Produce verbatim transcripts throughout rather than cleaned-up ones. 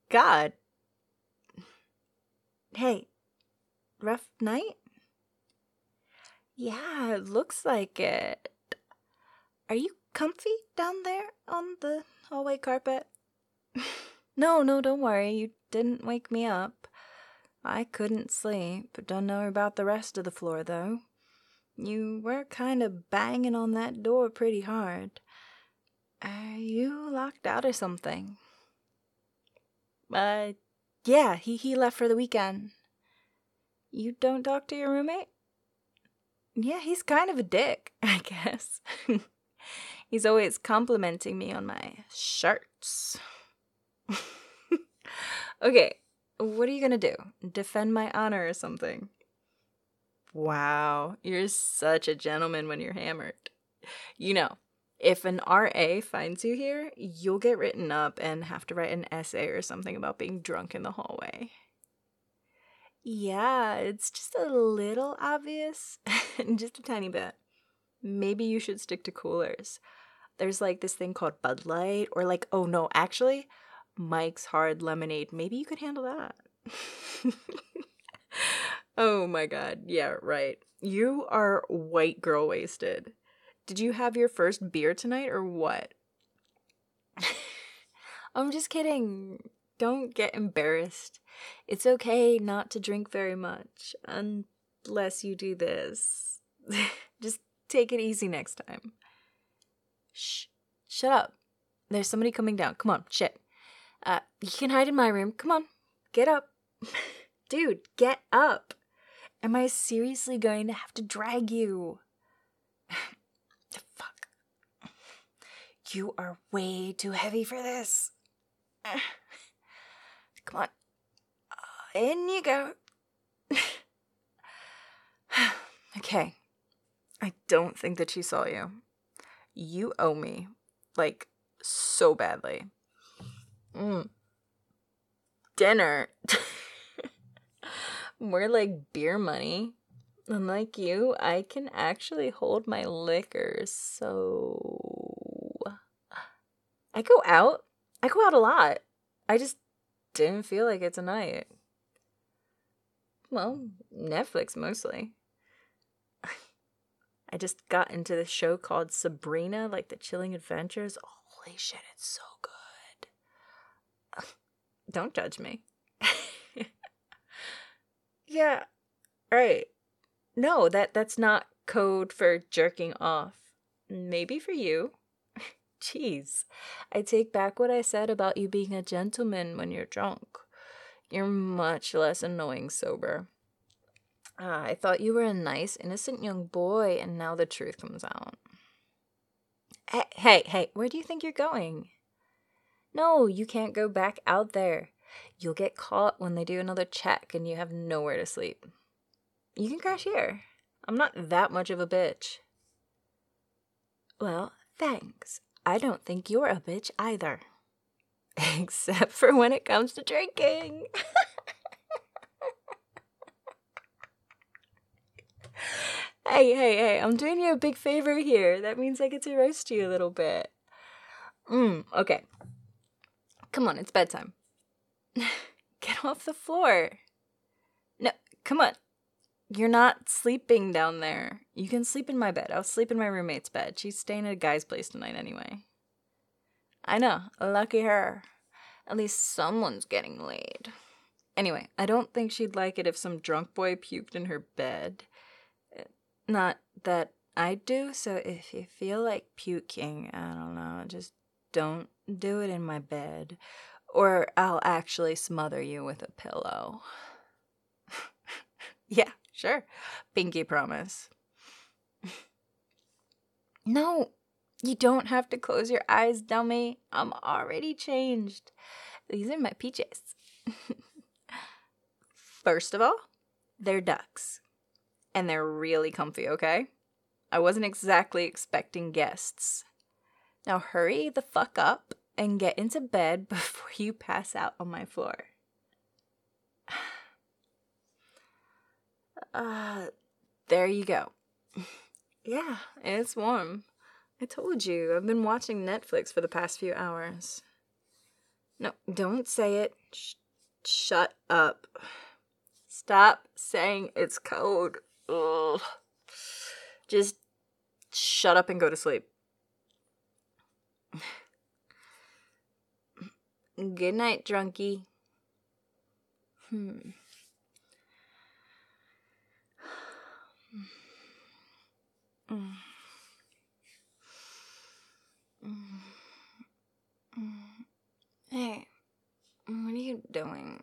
God. Hey, rough night? Yeah, it looks like it. Are you comfy down there on the hallway carpet? No, no, don't worry. You didn't wake me up. I couldn't sleep. Don't know about the rest of the floor, though. You were kind of banging on that door pretty hard. Are you locked out or something? Uh, yeah, he, he left for the weekend. You don't talk to your roommate? Yeah, he's kind of a dick, I guess. He's always complimenting me on my shirts. Okay, what are you gonna do? Defend my honor or something? Wow, you're such a gentleman when you're hammered. You know, if an R A finds you here, you'll get written up and have to write an essay or something about being drunk in the hallway. Yeah, it's just a little obvious. Just a tiny bit. Maybe you should stick to coolers. There's like this thing called Bud Light, or like, oh no, actually, Mike's Hard Lemonade. Maybe you could handle that. Oh my god, yeah, right. You are white girl wasted. Did you have your first beer tonight or what? I'm just kidding. Don't get embarrassed. It's okay not to drink very much, unless you do this. Just take it easy next time. Shh. Shut up. There's somebody coming down. Come on, shit. Uh, you can hide in my room. Come on. Get up. Dude, get up. Am I seriously going to have to drag you? Fuck. You are way too heavy for this. Come on. Uh, in you go. Okay. I don't think that she saw you. You owe me. Like, so badly. Mm. Dinner. More like beer money. Unlike you, I can actually hold my liquor, so... I go out. I go out a lot. I just didn't feel like it tonight. Well, Netflix mostly. I just got into this show called Sabrina, like the Chilling Adventures. Holy shit, it's so good. Don't judge me. Yeah, right. No, that that's not code for jerking off. Maybe for you. Jeez, I take back what I said about you being a gentleman when you're drunk. You're much less annoying sober. Uh, I thought you were a nice, innocent young boy, and now the truth comes out. Hey, hey, hey, where do you think you're going? No, you can't go back out there. You'll get caught when they do another check and you have nowhere to sleep. You can crash here. I'm not that much of a bitch. Well, thanks. I don't think you're a bitch either. Except for when it comes to drinking. Hey, hey, hey, I'm doing you a big favor here. That means I get to roast you a little bit. Mm, okay. Come on, it's bedtime. Get off the floor. No, come on. You're not sleeping down there. You can sleep in my bed. I'll sleep in my roommate's bed. She's staying at a guy's place tonight anyway. I know. Lucky her. At least someone's getting laid. Anyway, I don't think she'd like it if some drunk boy puked in her bed. Not that I do, so if you feel like puking, I don't know, just don't do it in my bed. Or I'll actually smother you with a pillow. Yeah, sure. Pinky promise. No, you don't have to close your eyes, dummy. I'm already changed. These are my P Js. First of all, they're ducks. And they're really comfy, okay? I wasn't exactly expecting guests. Now hurry the fuck up and get into bed before you pass out on my floor. Uh, there you go. Yeah, it's warm. I told you, I've been watching Netflix for the past few hours. No, don't say it. Sh- shut up. Stop saying it's cold. Ugh. Just shut up and go to sleep. Good night, drunkie. Hmm. Mm. Mm. Mm. Hey, what are you doing?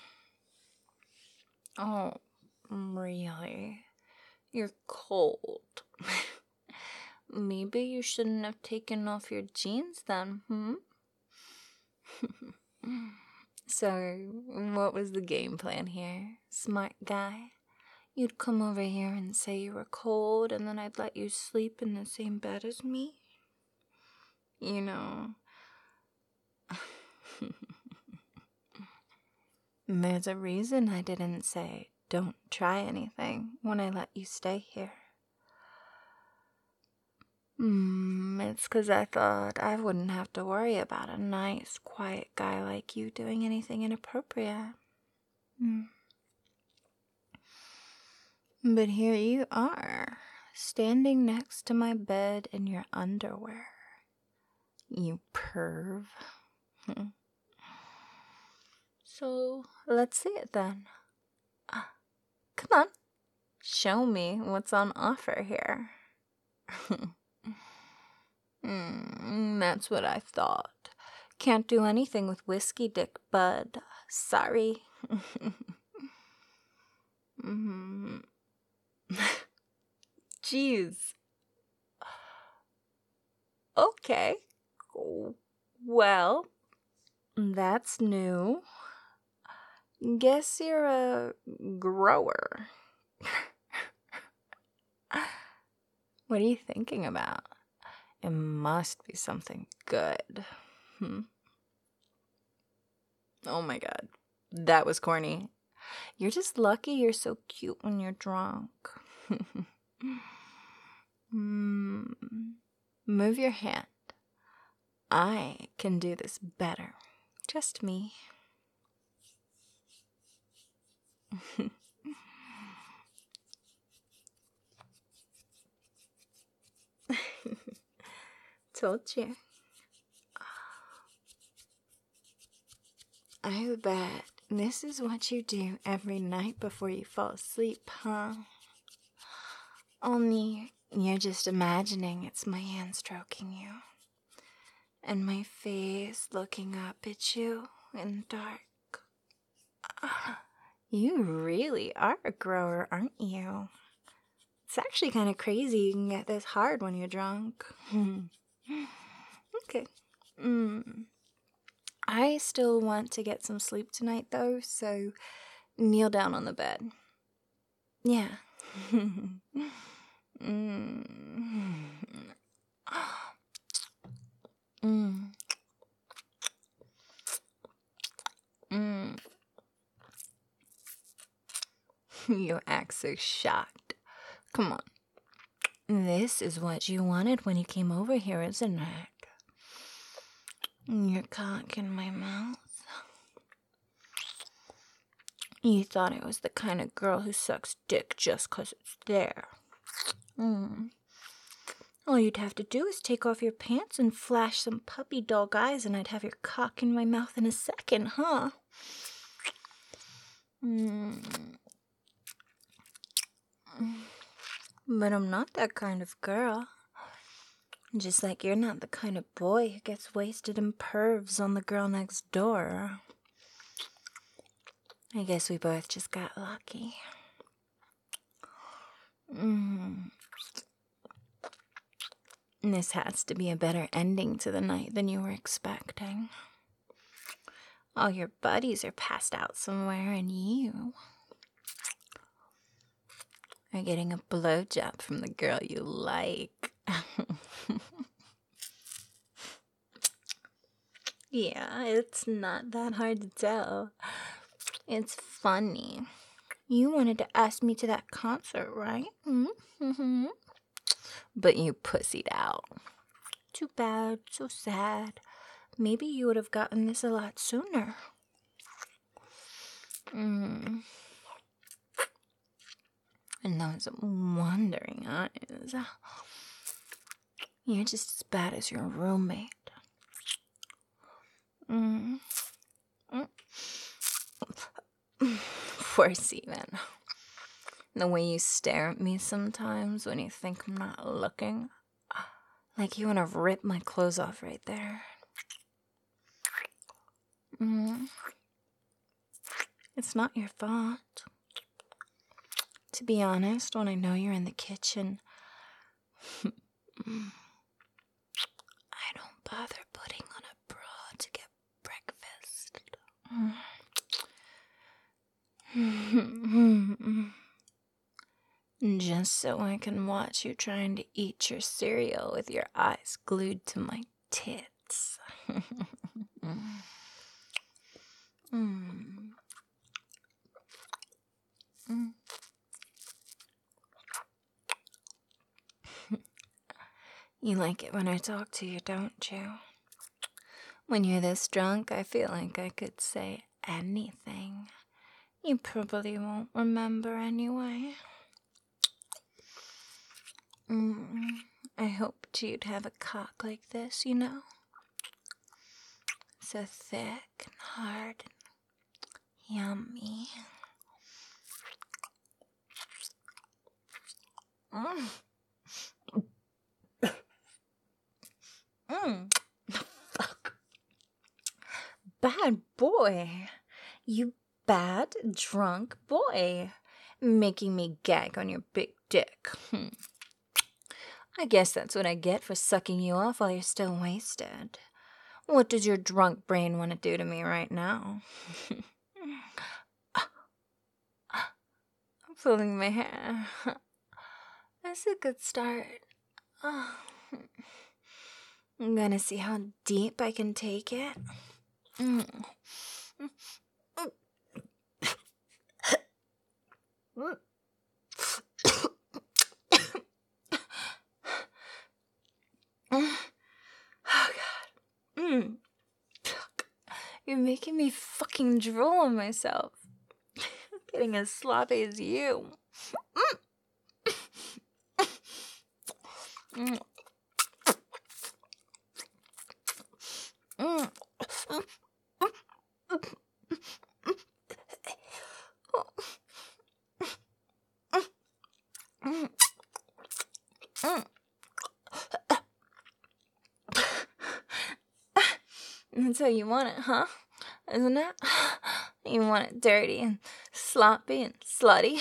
Oh, really? You're cold. Maybe you shouldn't have taken off your jeans then, hmm? So, what was the game plan here, smart guy? You'd come over here and say you were cold, and then I'd let you sleep in the same bed as me? You know... There's a reason I didn't say, don't try anything, when I let you stay here. Mm, it's because I thought I wouldn't have to worry about a nice, quiet guy like you doing anything inappropriate. Mm. But here you are, standing next to my bed in your underwear. You perv. So, let's see it then. Uh, come on, show me what's on offer here. mm, that's what I thought. Can't do anything with whiskey dick, bud. Sorry. mm. Jeez. Okay. Well, that's new. Guess you're a grower. What are you thinking about? It must be something good. Hmm? Oh my god. That was corny. You're just lucky you're so cute when you're drunk. mm. Move your hand. I can do this better. Just me. Told you. I bet this is what you do every night before you fall asleep, huh? Only you're just imagining it's my hand stroking you. And my face looking up at you in the dark. You really are a grower, aren't you? It's actually kind of crazy you can get this hard when you're drunk. Okay. Mm. I still want to get some sleep tonight, though, so kneel down on the bed. Yeah. mm. Mm. Mm. You act so shocked. Come on. This is what you wanted when you came over here, isn't it? Your cock in my mouth. You thought I was the kind of girl who sucks dick just 'cause it's there. Mm. All you'd have to do is take off your pants and flash some puppy dog eyes and I'd have your cock in my mouth in a second, huh? Mm. But I'm not that kind of girl. Just like you're not the kind of boy who gets wasted in pervs on the girl next door. I guess we both just got lucky. Mm. This has to be a better ending to the night than you were expecting. All your buddies are passed out somewhere and you are getting a blowjob from the girl you like. Yeah, it's not that hard to tell. It's funny. You wanted to ask me to that concert, right? Mm-hmm. But you pussied out. Too bad, so sad. maybe you would have gotten this a lot sooner. Mm. And those wandering eyes. You're just as bad as your roommate. Mm. Mm. Worse even. The way you stare at me sometimes when you think I'm not looking. Like you want to rip my clothes off right there. Mm. It's not your fault. To be honest, when I know you're in the kitchen, I don't bother putting on a bra to get breakfast. Just so I can watch you trying to eat your cereal with your eyes glued to my tits. mm. Mm. You like it when I talk to you, don't you? When you're this drunk, I feel like I could say anything. You probably won't remember anyway. Mm, I hoped you'd have a cock like this, you know? So thick and hard and yummy. Mm. Mm. Fuck. Bad boy. You bad, drunk boy. Making me gag on your big dick. Hmm. I guess that's what I get for sucking you off while you're still wasted. What does your drunk brain want to do to me right now? I'm pulling my hair. That's a good start. I'm gonna see how deep I can take it. Mm. Oh, God. Mm. You're making me fucking drool on myself. I'm getting as sloppy as you. Mm. Mm. Mm. Mm. That's how you want it, huh? Isn't it? You want it dirty and sloppy and slutty.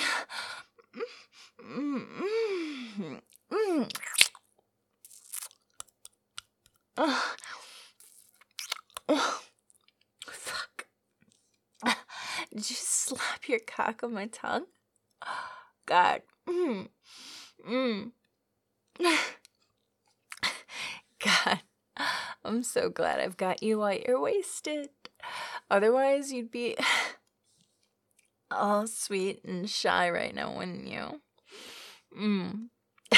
Mm. Mm. Mm. Oh. Oh. Fuck. Did you slap your cock on my tongue? God. Mm. Mm. God. I'm so glad I've got you while you're wasted. Otherwise, you'd be all sweet and shy right now, wouldn't you? Mm.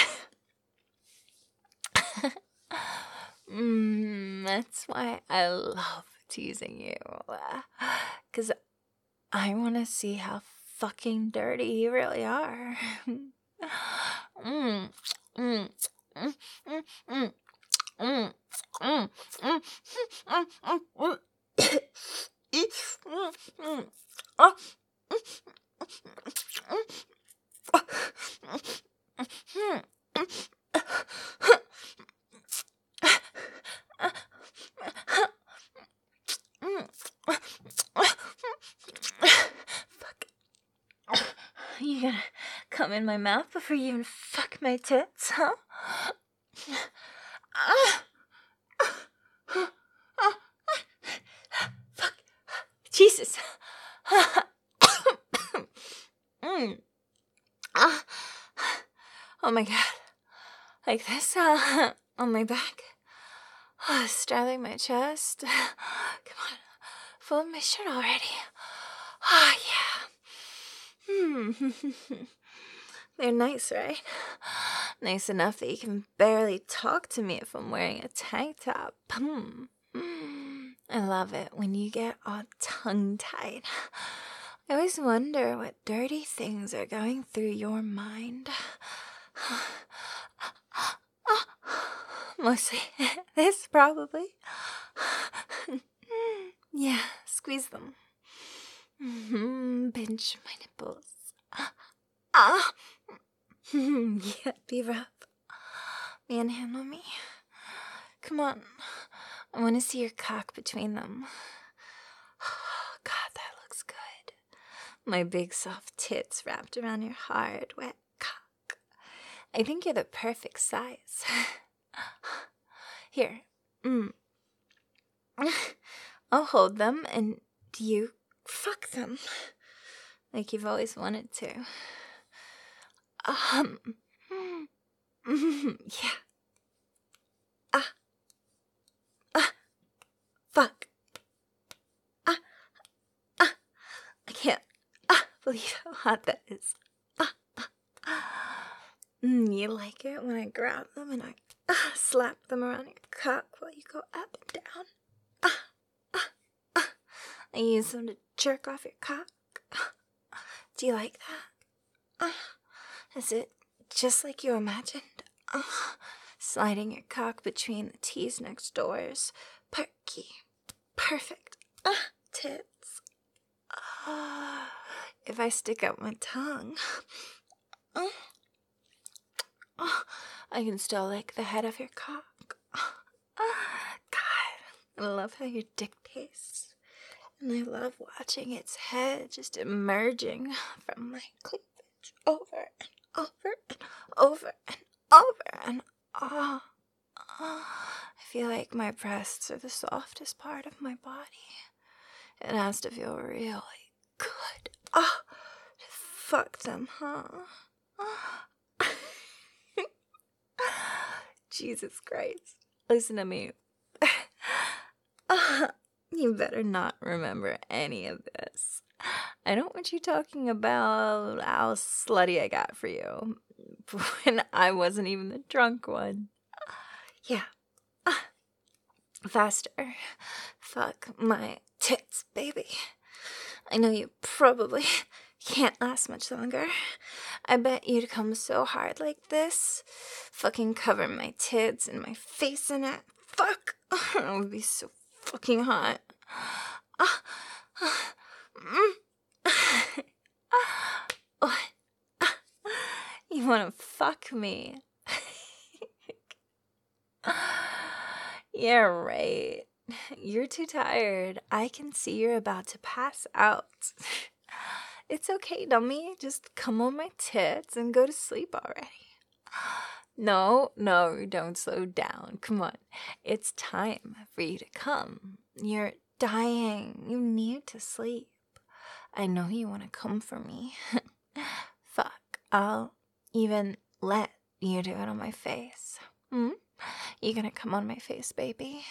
mm, that's why I love teasing you. Because I want to see how fucking dirty you really are. mm. Mm. Mm. Mm. Mm. Mm. Mm. Mm. Mm. Mm. Mm. Oh. Fuck. You gotta come in my mouth before you even fuck my tits, huh? Fuck. Jesus. mm. uh. Oh my God. Like this, uh, on my back. Oh, straddling my chest. Come on. Fold my shirt already. Oh, yeah. Hmm. They're nice, right? Nice enough that you can barely talk to me if I'm wearing a tank top. Hmm. I love it when you get all tongue-tied. I always wonder what dirty things are going through your mind. Mostly this, probably. Yeah, squeeze them. Mm-hmm. Pinch my nipples. Ah! Yeah, be rough. Manhandle me. Come on. I want to see your cock between them. God, that looks good. My big soft tits wrapped around your hard, wet cock. I think you're the perfect size. Here. Mm. I'll hold them and you fuck them. Like you've always wanted to. Um. Yeah. Ah. Ah. Fuck. Ah. Ah. I can't ah, believe how hot that is. Ah. Ah. Mm, you like it when I grab them and I ah, slap them around your cock while you go up and down. Ah. Ah. Ah. I use them to jerk off your cock. Ah. Do you like that? Ah. Is it just like you imagined? Ah. Sliding your cock between the T's next doors. Perky. Perfect. Ah. Tits. Ah. If I stick out my tongue, ah. Ah. I can still lick the head of your cock. Ah. God, I love how your dick tastes. And I love watching its head just emerging from my cleavage over and over and over and over and ah. Ah. I feel like my breasts are the softest part of my body. It has to feel really good. Ah. To fuck them, huh? Ah. Jesus Christ. Listen to me. Ah. You better not remember any of this. I don't want you talking about how slutty I got for you when I wasn't even the drunk one. Yeah. Ah. Faster. Fuck my tits, baby. I know you probably can't last much longer. I bet you'd come so hard like this. Fucking cover my tits and my face in it. Fuck. It would be so fucking hot. Ah, ah, mm. What? You want to fuck me? Yeah, right. You're too tired. I can see you're about to pass out. It's okay, dummy. Just come on my tits and go to sleep already. No, no, don't slow down. Come on. It's time for you to come. You're dying. You need to sleep. I know you want to come for me. Fuck. I'll even let you do it on my face. Hmm? You gonna come on my face, baby?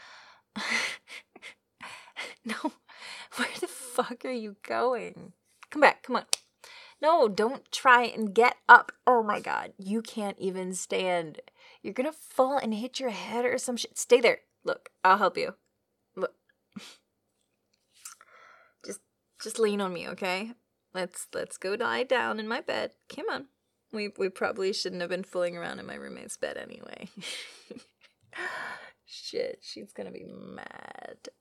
No. Where the fuck are you going? Come back. Come on. No, don't try and get up. Oh my god. You can't even stand. You're gonna fall and hit your head or some shit. Stay there. Look, I'll help you. Look. Just just lean on me, okay? Let's let's go lie down in my bed. Come on. We we probably shouldn't have been fooling around in my roommate's bed anyway. Shit, she's gonna be mad.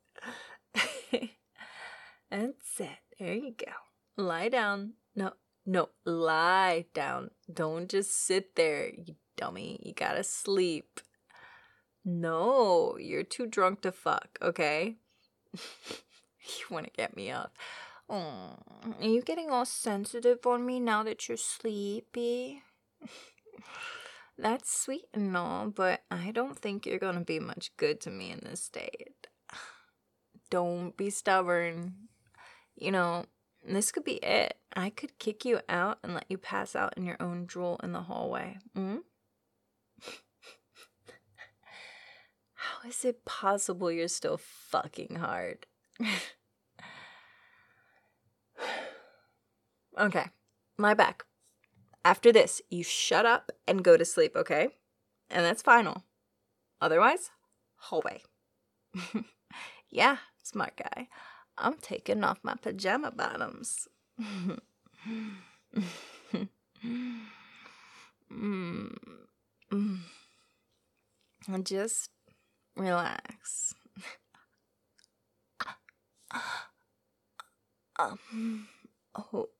That's it. There you go. Lie down. No. No, lie down. Don't just sit there, you dummy. You gotta sleep. No, you're too drunk to fuck, okay? You want to get me up. Oh, are you getting all sensitive on me now that you're sleepy? That's sweet and all, but I don't think you're gonna be much good to me in this state. Don't be stubborn. You know, this could be it. I could kick you out and let you pass out in your own drool in the hallway. Mm? How is it possible you're still fucking hard? Okay, lie back. After this, you shut up and go to sleep, okay? And that's final. Otherwise, hallway. Yeah, smart guy. I'm taking off my pajama bottoms. mm. Mm. Just relax. um, oh.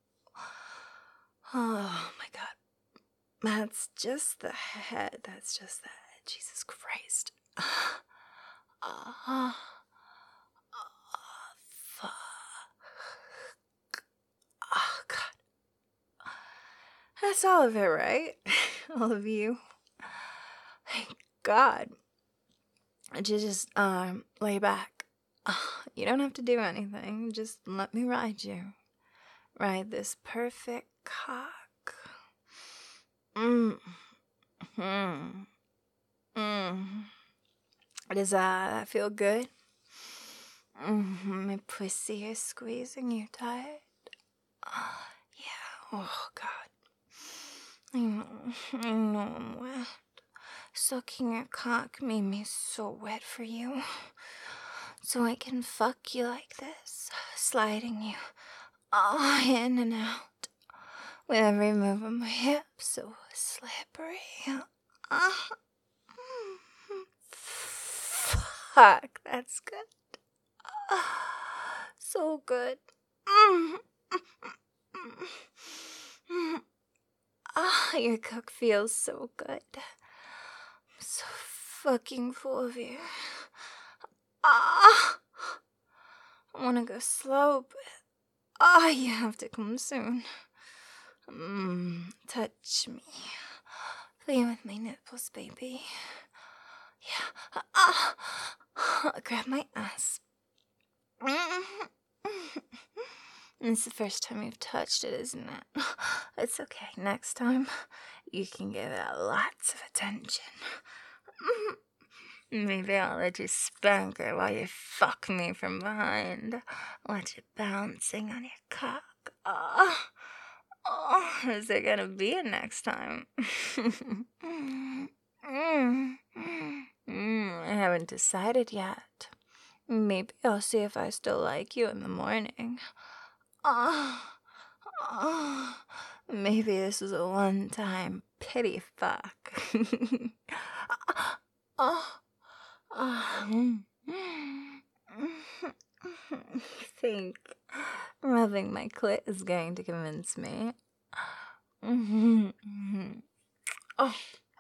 Oh my god. That's just the head. That's just the head. Jesus Christ. Uh, uh, fuck. Oh god. That's all of it, right? All of you. Thank God. Just, just um, lay back. Uh, you don't have to do anything. Just let me ride you. Ride this perfect cock. Mm. Mm. Mm. Does uh, that feel good? Mm-hmm. My pussy is squeezing you tight. Uh, yeah. Oh, God. I know. I know I'm wet. Sucking your cock made me so wet for you. So I can fuck you like this. Sliding you all in and out. With every move of my hips. So slippery. Uh, fuck. That's good. So good. Ah, your cock feels so good. I'm so fucking full of you. Ah, I wanna go slow, but ah, you have to come soon. Mmm, touch me. Play with my nipples, baby. Yeah. Ah, grab my ass. It's the first time you've touched it, isn't it? It's okay. Next time, you can give it lots of attention. Maybe I'll let you spank her while you fuck me from behind. Let you bouncing on your cock. Oh, oh, is there gonna be a next time? mm, mm, mm, I haven't decided yet. Maybe I'll see if I still like you in the morning. Oh, oh, maybe this is a one-time pity fuck. oh, oh. I think rubbing my clit is going to convince me. oh. oh.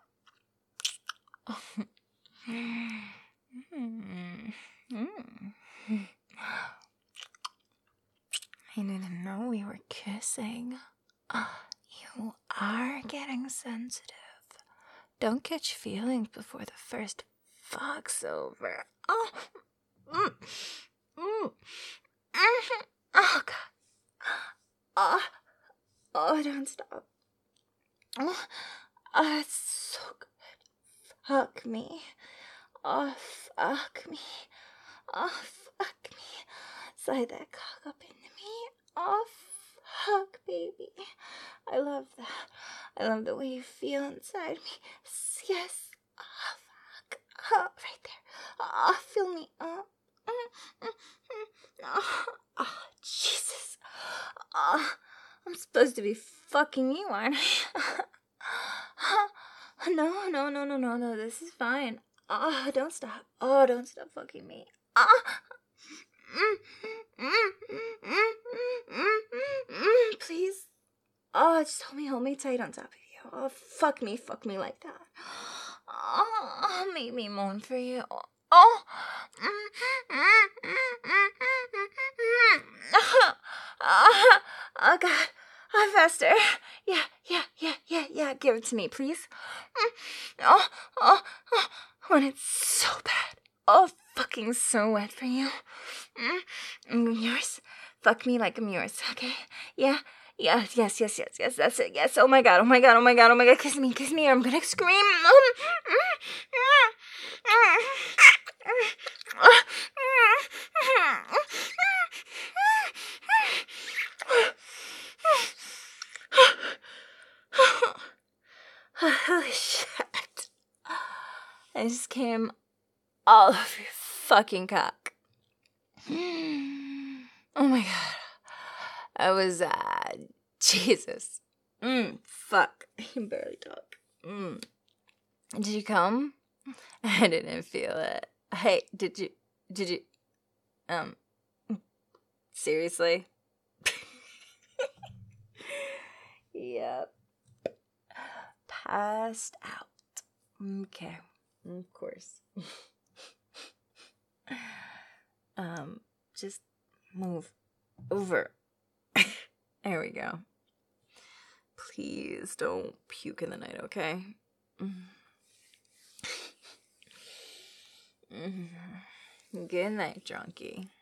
I didn't know we were kissing. You are getting sensitive. Don't catch feelings before the first fuck's over. Oh, mm. Mm. Oh God. Oh, oh, don't stop. Oh, oh, it's so good. Fuck me. Oh, fuck me. Oh, fuck me. Slide that cock up into me. Oh, fuck, baby. I love that. I love the way you feel inside me. Yes. Oh, fuck. Oh, right there. Oh, feel me. Oh, mm, mm, mm. oh, oh Jesus. Oh, I'm supposed to be fucking you, aren't I? no, no, no, no, no, no. This is fine. Oh, don't stop. Oh, don't stop fucking me. Oh. Please. Oh, just hold me, hold me tight on top of you. Oh, fuck me, fuck me like that. Oh, make me moan for you. Oh. Oh, oh God. Oh, faster. Yeah, yeah, yeah, yeah, yeah. Give it to me, please. Oh, oh, oh. When it's so bad. Oh, fucking so wet for you. I'm yours. Fuck me like I'm yours, okay? Yeah. Yes, yes, yes, yes, yes, that's it, yes. Oh my God, oh my God, oh my God, oh my God, kiss me, kiss me, or I'm gonna scream. Holy shit. I just came all over your fucking cock. Oh my god. I was, uh, Jesus. Mm, fuck. I can barely talk. Mm. Did you come? I didn't feel it. Hey, did you, did you, um, seriously? Yep. Passed out. Okay. Of course. um, just move over. There we go. Please don't puke in the night, okay? Good night, drunkie.